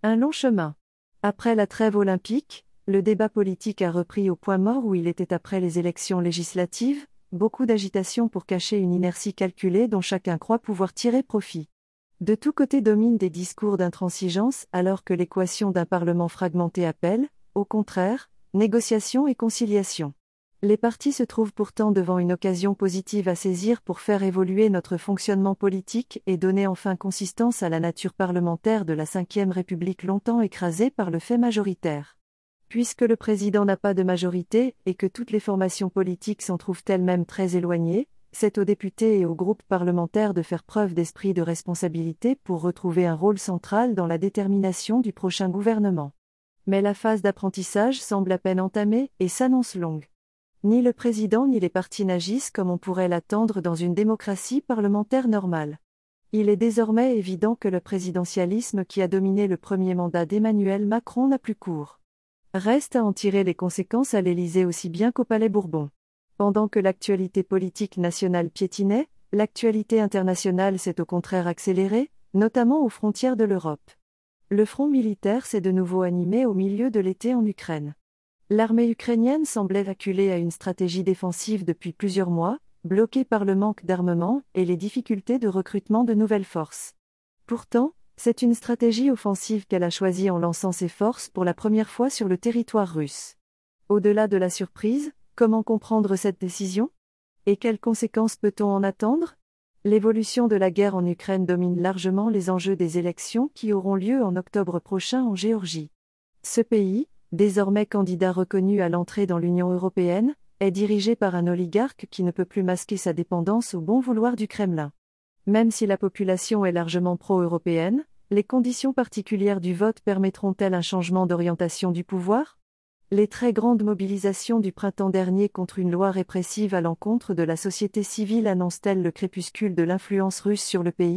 Un long chemin. Après la trêve olympique, le débat politique a repris au point mort où il était après les élections législatives, beaucoup d'agitation pour cacher une inertie calculée dont chacun croit pouvoir tirer profit. De tous côtés dominent des discours d'intransigeance alors que l'équation d'un Parlement fragmenté appelle, au contraire, négociation et conciliation. Les partis se trouvent pourtant devant une occasion positive à saisir pour faire évoluer notre fonctionnement politique et donner enfin consistance à la nature parlementaire de la Ve République longtemps écrasée par le fait majoritaire. Puisque le président n'a pas de majorité et que toutes les formations politiques s'en trouvent elles-mêmes très éloignées, c'est aux députés et aux groupes parlementaires de faire preuve d'esprit de responsabilité pour retrouver un rôle central dans la détermination du prochain gouvernement. Mais la phase d'apprentissage semble à peine entamée et s'annonce longue. Ni le président ni les partis n'agissent comme on pourrait l'attendre dans une démocratie parlementaire normale. Il est désormais évident que le présidentialisme qui a dominé le premier mandat d'Emmanuel Macron n'a plus cours. Reste à en tirer les conséquences à l'Élysée aussi bien qu'au Palais Bourbon. Pendant que l'actualité politique nationale piétinait, l'actualité internationale s'est au contraire accélérée, notamment aux frontières de l'Europe. Le front militaire s'est de nouveau animé au milieu de l'été en Ukraine. L'armée ukrainienne semblait acculée à une stratégie défensive depuis plusieurs mois, bloquée par le manque d'armement et les difficultés de recrutement de nouvelles forces. Pourtant, c'est une stratégie offensive qu'elle a choisie en lançant ses forces pour la première fois sur le territoire russe. Au-delà de la surprise, comment comprendre cette décision ? Et quelles conséquences peut-on en attendre ? L'évolution de la guerre en Ukraine domine largement les enjeux des élections qui auront lieu en octobre prochain en Géorgie. Ce pays, désormais candidat reconnu à l'entrée dans l'Union européenne, est dirigé par un oligarque qui ne peut plus masquer sa dépendance au bon vouloir du Kremlin. Même si la population est largement pro-européenne, les conditions particulières du vote permettront-elles un changement d'orientation du pouvoir ? Les très grandes mobilisations du printemps dernier contre une loi répressive à l'encontre de la société civile annoncent-elles le crépuscule de l'influence russe sur le pays ?